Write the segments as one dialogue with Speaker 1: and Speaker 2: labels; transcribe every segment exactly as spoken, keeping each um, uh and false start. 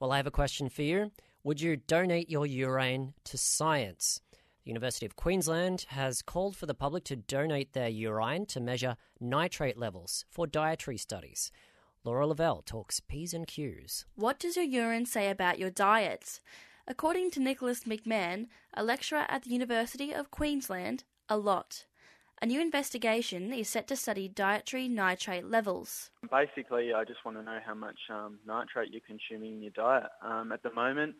Speaker 1: Well, I have a question for you. Would you donate your urine to science? The University of Queensland has called for the public to donate their urine to measure nitrate levels for dietary studies. Laura Lavelle talks P's and Q's.
Speaker 2: What does your urine say about your diet? According to Nicholas McMahon, a lecturer at the University of Queensland, a lot. A new investigation is set to study dietary nitrate levels.
Speaker 3: Basically, I just want to know how much um, nitrate you're consuming in your diet. Um, at the moment,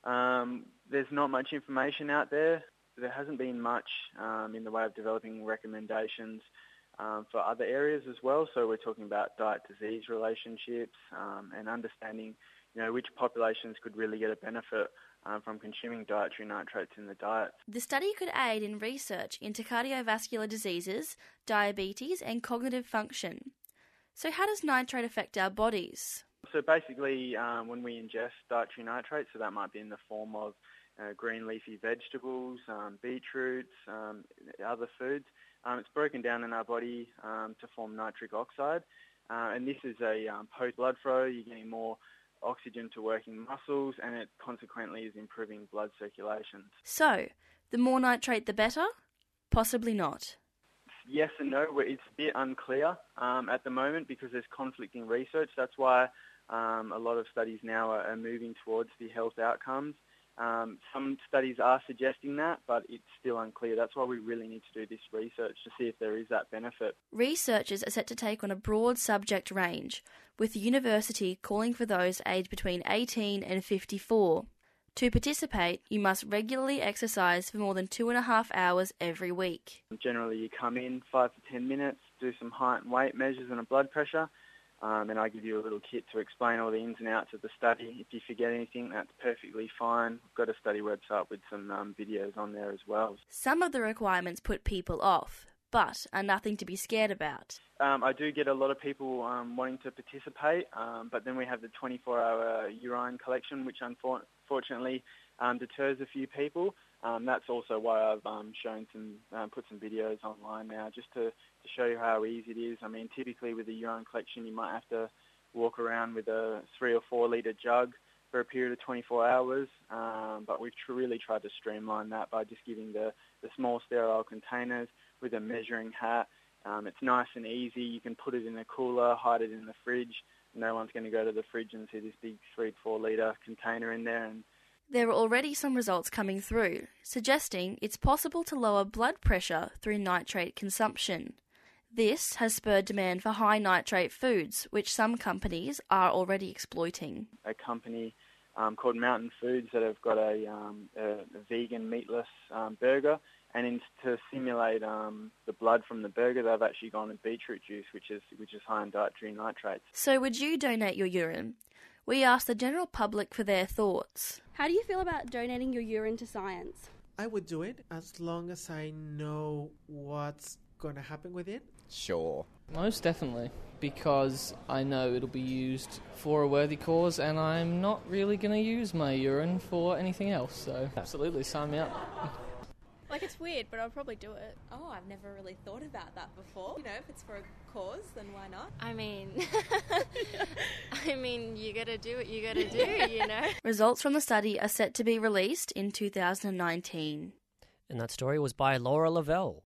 Speaker 3: um, there's not much information out there. There hasn't been much um, in the way of developing recommendations um, for other areas as well. So we're talking about diet-disease relationships um, and understanding, you know, which populations could really get a benefit Um, from consuming dietary nitrates in the diet.
Speaker 2: The study could aid in research into cardiovascular diseases, diabetes and cognitive function. So how does nitrate affect our bodies?
Speaker 3: So basically, um, when we ingest dietary nitrates, so that might be in the form of uh, green leafy vegetables, um, beetroots, um, other foods, um, it's broken down in our body um, to form nitric oxide. Uh, and this is a um, post-blood flow. You're getting more oxygen to working muscles, and it consequently is improving blood circulation.
Speaker 2: So, the more nitrate the better? Possibly not.
Speaker 3: Yes and no. It's a bit unclear um, at the moment because there's conflicting research. That's why um, a lot of studies now are, are moving towards the health outcomes. Um, some studies are suggesting that, but it's still unclear. That's why we really need to do this research to see if there is that benefit.
Speaker 2: Researchers are set to take on a broad subject range, with the university calling for those aged between eighteen and fifty-four. To participate, you must regularly exercise for more than two and a half hours every week.
Speaker 3: Generally, you come in five to ten minutes, do some height and weight measures and a blood pressure, Um, and I give you a little kit to explain all the ins and outs of the study. If you forget anything, that's perfectly fine. We've got a study website with some um, videos on there as well.
Speaker 2: Some of the requirements put people off, but are nothing to be scared about.
Speaker 3: Um, I do get a lot of people um, wanting to participate, um, but then we have the twenty-four hour urine collection, which unfortunately um, deters a few people. Um, that's also why I've um, shown some, uh, put some videos online now, just to, to show you how easy it is. I mean, typically with a urine collection, you might have to walk around with a three or four litre jug for a period of twenty-four hours, um, but we've tr- really tried to streamline that by just giving the, the small sterile containers with a measuring hat. Um, it's nice and easy. You can put it in a cooler, hide it in the fridge. No one's going to go to the fridge and see this big three to four litre container in there. And
Speaker 2: there are already some results coming through, suggesting it's possible to lower blood pressure through nitrate consumption. This has spurred demand for high nitrate foods, which some companies are already exploiting.
Speaker 3: A company um, called Mountain Foods that have got a, um, a, a vegan meatless um, burger, and in, to simulate um, the blood from the burger, they've actually gone to beetroot juice, which is which is high in dietary nitrates.
Speaker 2: So would you donate your urine? We asked the general public for their thoughts.
Speaker 4: How do you feel about donating your urine to science?
Speaker 5: I would do it as long as I know what's going to happen with it.
Speaker 6: Sure.
Speaker 7: Most definitely, because I know it'll be used for a worthy cause and I'm not really going to use my urine for anything else, so absolutely, sign me up.
Speaker 8: Like, it's weird, but I'll probably do it.
Speaker 9: Oh, I've never really thought about that before. You know, if it's for a cause, then why not?
Speaker 10: I mean, I mean, you gotta do what you gotta do, you know?
Speaker 2: Results from the study are set to be released in two thousand nineteen.
Speaker 1: And that story was by Laura Lavelle.